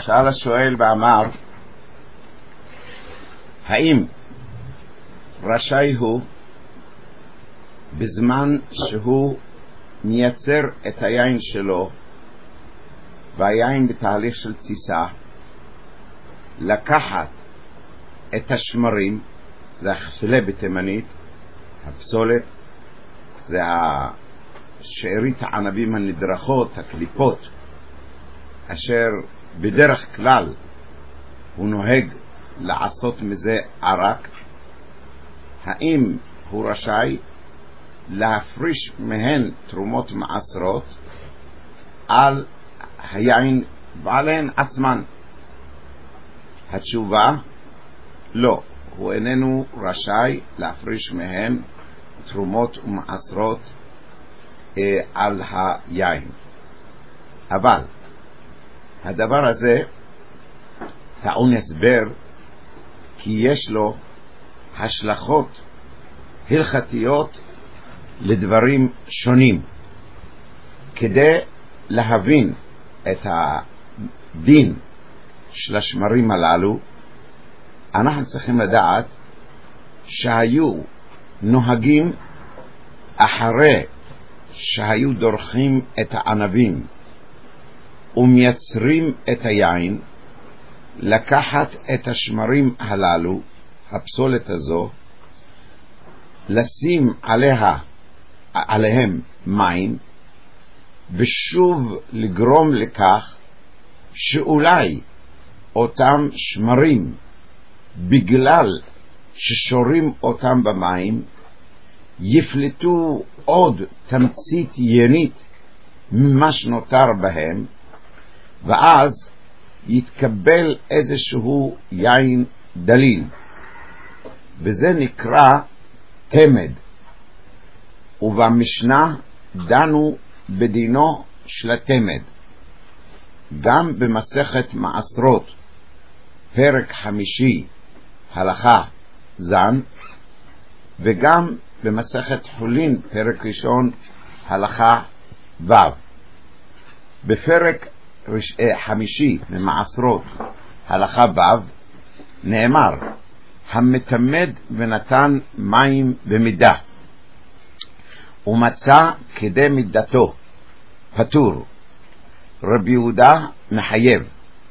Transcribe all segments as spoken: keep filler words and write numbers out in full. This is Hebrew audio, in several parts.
שאל השואל ואמר, האם רשאי הוא בזמן שהוא מייצר את היין שלו והיין בתהליך של תסיסה לקחת את השמרים, זה החפלה בתימנית, הפסולת, זה השארית הענבים הנדרכות, הקליפות, אשר בדרך כלל הוא נוהג לעשות מזה ערק, האם הוא רשאי להפריש מהן תרומות מעשרות על היין ועליהן עצמן? התשובה, לא, הוא איננו רשאי להפריש מהן תרומות ומעשרות אה, על היין. אבל הדבר הזה טעון הסבר, כי יש לו השלכות הלכתיות לדברים שונים. כדי להבין את הדין של השמרים הללו, אנחנו צריכים לדעת שהיו נוהגים אחרי שהיו דורכים את הענבים ומייצרים את היין, לקחת את השמרים הללו, הפסולת הזו, לשים עליה, עליהם מים, ושוב לגרום לכך שאולי אותם שמרים, בגלל ששורים אותם במים, יפלטו עוד תמצית ינית ממה שנותר בהם, ואז יתקבל איזשהו יין דליל, וזה נקרא תמד. ובמשנה דנו בדינו של התמד, גם במסכת מעשרות פרק חמישי הלכה זן, וגם במסכת חולין פרק ראשון הלכה ו'. בפרק חמישי ממעשרות הלכה ו' נאמר, המתמד ונתן מים במידה ומצא כדי מידתו פטור. רבי יהודה מחייב,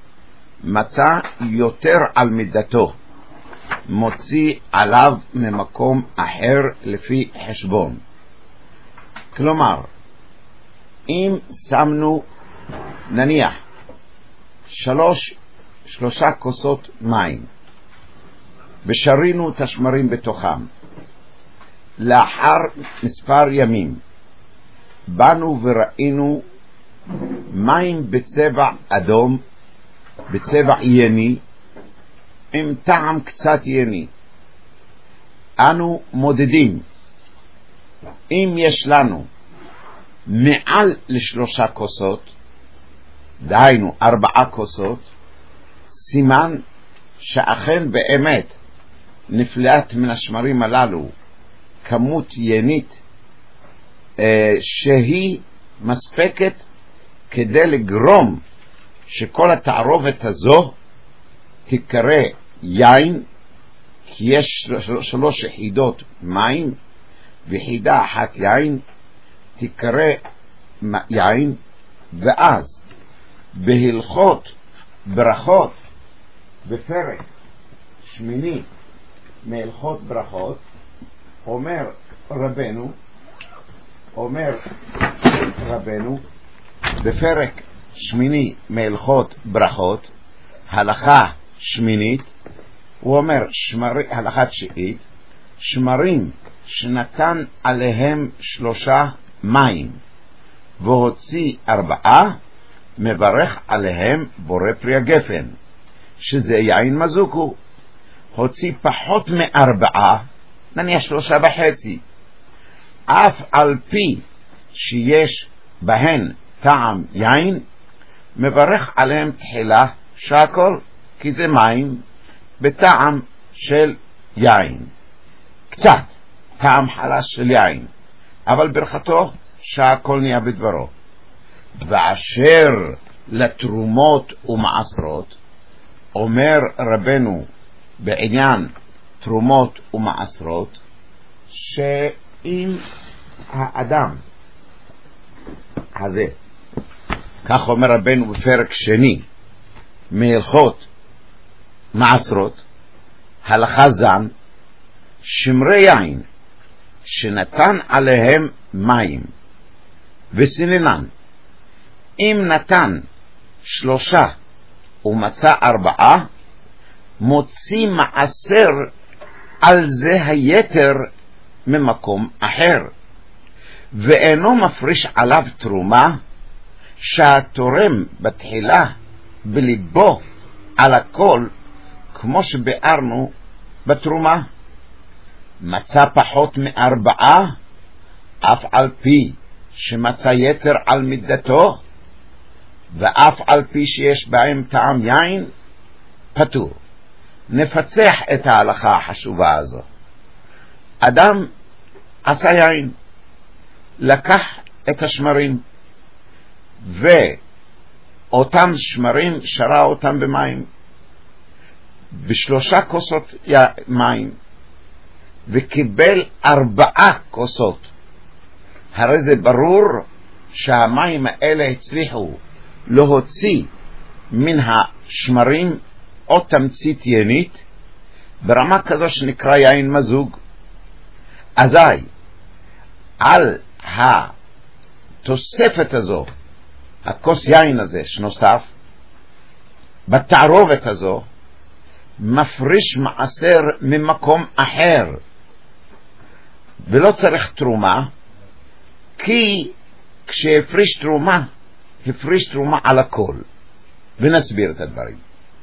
מצא יותר על מידתו, מוציא עליו ממקום אחר לפי חשבון. כלומר, אם שמנו נניח שלוש, שלושה כוסות מים ושרינו את השמרים בתוכם, לאחר מספר ימים באנו וראינו מים בצבע אדום, בצבע יני, עם טעם קצת יני, אנו מודדים, אם יש לנו מעל לשלושה כוסות, דהיינו ארבעה כוסות, סימן שאכן באמת נפלט מן השמרים הללו כמות ינית אה, שהיא מספקת כדי לגרום שכל התערובת הזו תקרא יין, כי יש שלוש יחידות מים ויחידה אחת יין, תקרא יין. ואז בהלכות ברכות בפרק שמיני מהלכות ברכות אומר רבנו, אומר רבנו בפרק שמיני מהלכות ברכות הלכה שמינית, הוא אומר שמר, הלכה תשיעית, שמרים שנתן עליהם שלושה מים והוציא ארבעה, מברך עליהם בורא פרי הגפן, שזה יין מזוקו. הוציא פחות מארבעה, נניח שלושה וחצי, אף על פי שיש בהן טעם יין, מברך עליהם תחילה שהכל, כי זה מים בטעם של יין, קצת טעם חלש של יין, אבל ברכתו שהכל נהיה בדברו. ואשר לתרומות ומעשרות, אומר רבנו בעניין תרומות ומעשרות, שאם האדם הזה, כך אומר רבנו בפרק שני מהלכות מעשרות, הלכה זן, שמרי יין שנתן עליהם מים וסיננן, אם נתן שלושה ומצא ארבעה, מוציא מעשר על זה היתר ממקום אחר, ואינו מפריש עליו תרומה שהתורם בתחילה בליבו על הכל, כמו שביארנו בתרומה. מצא פחות מארבעה, אף על פי שמצא יתר על מידתו, ואף על פי שיש בהם טעם יין, פטור. נפצח את ההלכה החשובה הזו. אדם עשה יין, לקח את השמרים, ואותם שמרים שרה אותם במים, בשלושה כוסות מים, וקיבל ארבעה כוסות. הרי זה ברור שהמים האלה הצליחו להוציא מן השמרים או תמצית יינית ברמה כזו שנקרא יין מזוג. אזי על התוספת הזו, הכוס יין הזה שנוסף בתערובת הזו, מפריש מעשר ממקום אחר, ולא צריך תרומה, כי כשהפריש תרומה, הפריש תרומה על הכל. ונסביר את הדברים.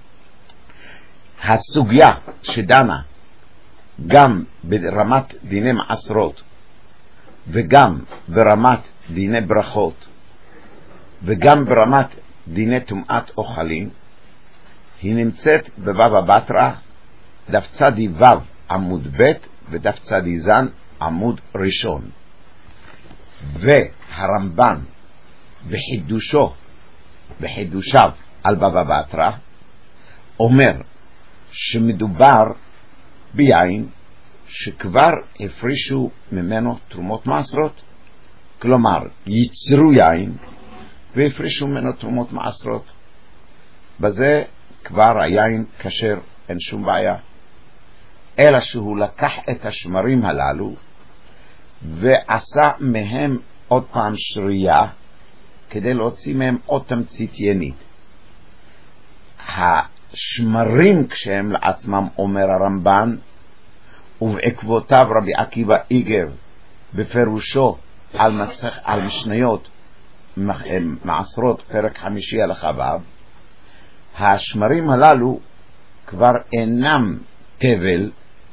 הסוגיה שדנה גם ברמת דיני מעשרות וגם ברמת דיני ברכות וגם ברמת דיני טומאת אוכלים, היא נמצאת בבבא בתרא, דף צדי ו' עמוד ב' ודף צדי ז' עמוד ראשון. והרמב"ן בחידושו, בחידושיו על בבא בתרא, אומר שמדובר ביין שכבר הפרישו ממנו תרומות מעשרות, כלומר ייצרו יין והפרישו ממנו תרומות מעשרות, בזה כבר היין כשר, אין שום בעיה. אלא שהוא לקח את השמרים הללו ועשה מהם עוד פעם שרייה כדי להוציא מהם עוד תמצית יינית. השמרים כשהם לעצמם, אומר הרמב"ן, ובעקבותיו רבי עקיבא איגר בפירושו על, מסך, על משניות מעשרות פרק חמישי הלכה ו', השמרים הללו כבר אינם תבל,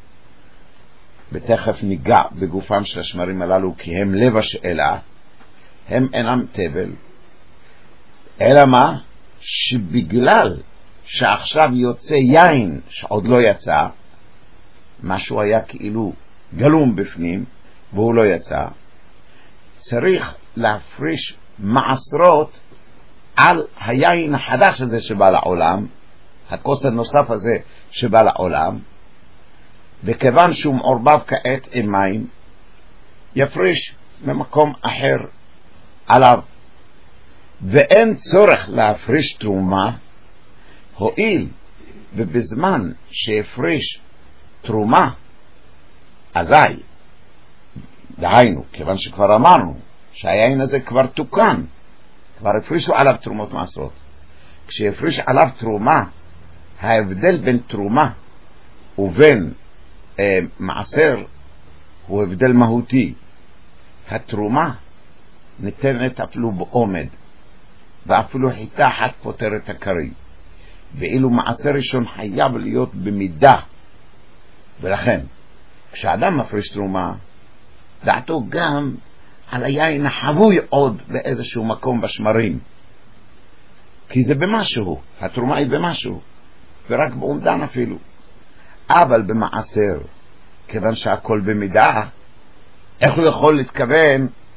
ותכף ניגע בגופם של השמרים הללו כי הם לב השאלה, הם אינם תבל, אלא מה? שבגלל שעכשיו יוצא יין שעוד לא יצא, משהו היה כאילו גלום בפנים והוא לא יצא, צריך להפריש מעשרות על היין החדש הזה שבא לעולם, הכוס הנוסף הזה שבא לעולם, וכיוון שהוא מעורבב כעת עם מים, יפריש ממקום אחר עליו. ואין צורך להפריש תרומה, הואיל ובזמן שהפריש תרומה, אזי, דהיינו, כיוון שכבר אמרנו שהיין הזה כבר תוקן, כבר הפרישו עליו תרומות מעשרות. כשהפריש עליו תרומה, ההבדל בין תרומה ובין אה, מעשר הוא הבדל מהותי. התרומה ניתנת אפילו בעומד, ואפילו חיטה אחת פותרת הקרי, ואילו מעשר ראשון חייב להיות במידה. ולכן כשאדם מפריש תרומה, דעתו גם על היין החבוי עוד באיזשהו מקום בשמרים, כי זה במשהו, התרומה היא במשהו, ורק בעומדן אפילו. אבל במעשר, כיוון שהכל במידה, איך הוא יכול להתכוון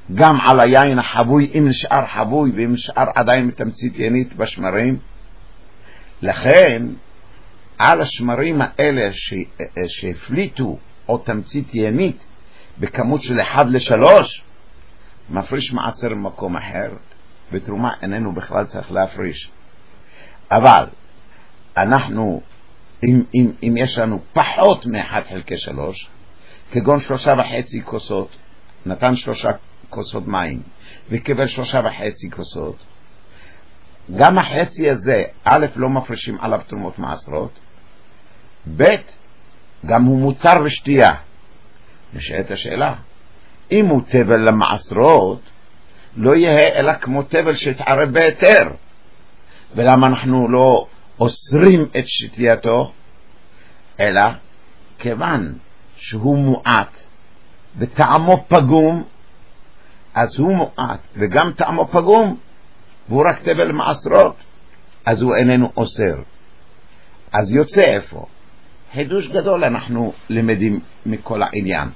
גם על היין החבוי, אם נשאר חבוי ואם נשאר עדיין מתמצית ינית בשמרים. לכן על השמרים האלה ש... שהפליטו או תמצית ינית בכמות של אחד לשלוש, מפריש מעשר במקום אחר, בתרומה איננו בכלל צריך להפריש. אבל אנחנו, אם, אם, אם יש לנו פחות מאחד חלקי שלוש, כגון שלושה וחצי כוסות, נתן שלושה כוסות מים וקיבל שלושה וחצי כוסות, גם החצי הזה א' לא מפרישים עליו תרומות מעשרות, ב' גם הוא מותר בשתייה. נשאלת השאלה, אם הוא טבל למעשרות לא יהיה אלא כמו טבל שהתערב בהיתר, ולמה אנחנו לא אוסרים את שתייתו? אלא כיוון שהוא מועט וטעמו פגום, אז הוא מועט וגם טעמו פגום והוא רק טבל למעשרות, אז הוא איננו אוסר. אז יוצא איפה? חידוש גדול אנחנו למדים מכל העניין,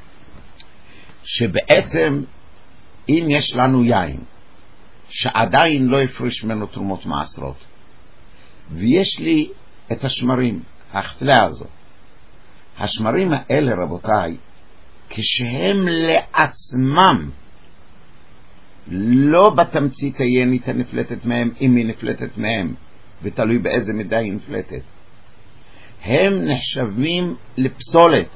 שבעצם אם יש לנו יין שעדיין לא הפריש ממנו תרומות מעשרות, ויש לי את השמרים, ההחתלה הזו, השמרים האלה רבותיי, כשהם לעצמם לא בתמצית היינית הנפלטת מהם, אם היא נפלטת מהם, ותלוי באיזה מידה היא נפלטת, הם נחשבים לפסולת.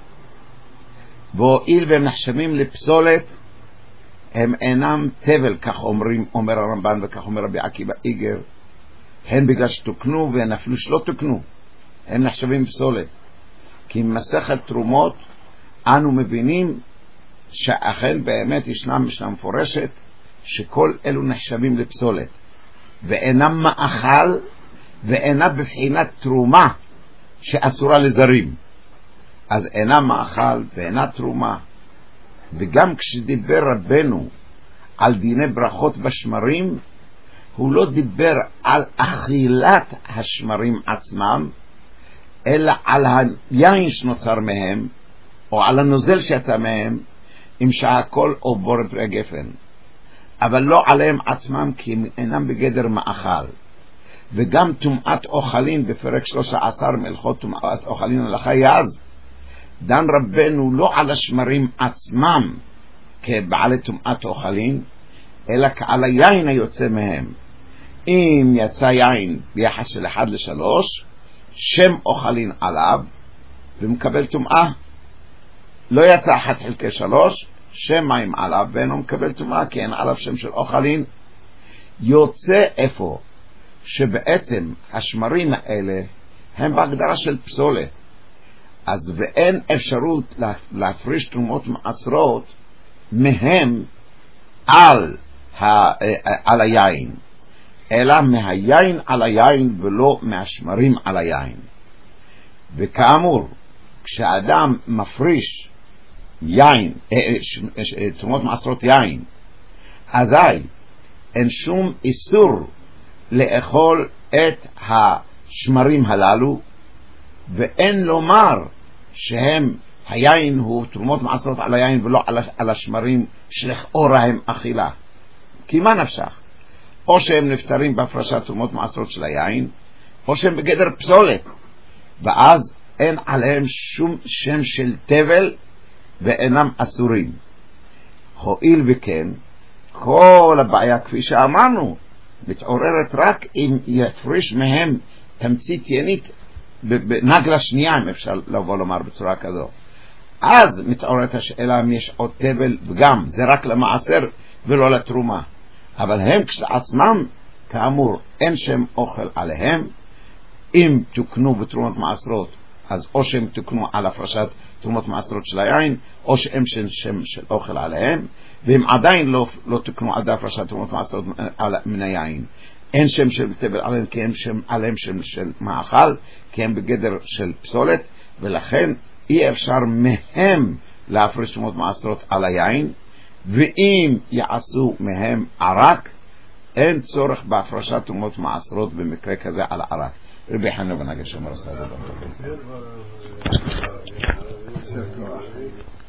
והואיל והם נחשבים לפסולת, הם אינם טבל, כך אומרים, אומר הרמב"ן וכך אומר רבי עקיבא איגר, הן בגלל שתוקנו והן אפילו שלא תוקנו, הם נחשבים פסולת. כי מסכת תרומות אנו מבינים שאכן באמת ישנם משנה מפורשת שכל אלו נחשבים לפסולת, ואינם מאכל ואינם בבחינת תרומה שאסורה לזרים. אז אינם מאכל ואינה תרומה. וגם כשדיבר רבנו על דיני ברכות בשמרים, הוא לא דיבר על אכילת השמרים עצמם, אלא על היין שנוצר מהם, או על הנוזל שיצא מהם, אם שהכל או בור פרי גפן. אבל לא עליהם עצמם, כי הם אינם בגדר מאכל. וגם תומעת אוכלין בפרק שלוש עשרה מלכות תומעת אוכלין הלכה יאז, דן רבנו לא על השמרים עצמם כבעלי תומעת אוכלין, אלא כעל היין היוצא מהם. אם יצא יין ביחס של אחד לשלוש, שם אוכלין עליו ומקבל תומעה. לא יצא אחד חלקי שלוש, שם מים עליו ואינו מקבל תומעה, כי אין עליו שם של אוכלין. יוצא איפה? שבעצם השמרים האלה הם בהגדרה של פסולת, אז ואין אפשרות להפריש תרומות מעשרות מהם על, ה, על היין, אלא מהיין על היין ולא מהשמרים על היין. וכאמור, כשאדם מפריש יין, תרומות מעשרות יין, אזי אין שום איסור לאכול את השמרים הללו, ואין לומר שהם, היין הוא תרומות מעשרות על היין ולא על השמרים שלכאורה הם אכילה. כי מה נפשך? או שהם נפטרים בהפרשת תרומות מעשרות של היין, או שהם בגדר פסולת, ואז אין עליהם שום שם של טבל ואינם אסורים. הואיל וכן, כל הבעיה כפי שאמרנו מתעוררת רק אם יפריש מהם תמצית ינית בנגלה שנייה, אם אפשר לבוא לומר בצורה כזו. אז מתעוררת השאלה אם יש עוד טבל, וגם זה רק למעשר ולא לתרומה. אבל הם כשעצמם, כאמור, אין שם אוכל עליהם. אם תוקנו בתרומות מעשרות, אז או שהם תוקנו על הפרשת תרומות מעשרות של היין, או שהם שם, שם של אוכל עליהם, והם עדיין לא, לא תוקנו עד הפרשת תרומות מעשרות מן היין. אין שם של טבל עליהם, כי הם שם, עליהם שם של מאכל, כי הם בגדר של פסולת, ולכן אי אפשר מהם להפריש תרומות מעשרות על היין. ואם יעשו מהם ערק, אין צורך בהפרשת תרומות מעשרות במקרה כזה על ערק. רבי חנינא בן עגשיא אומר סעדה.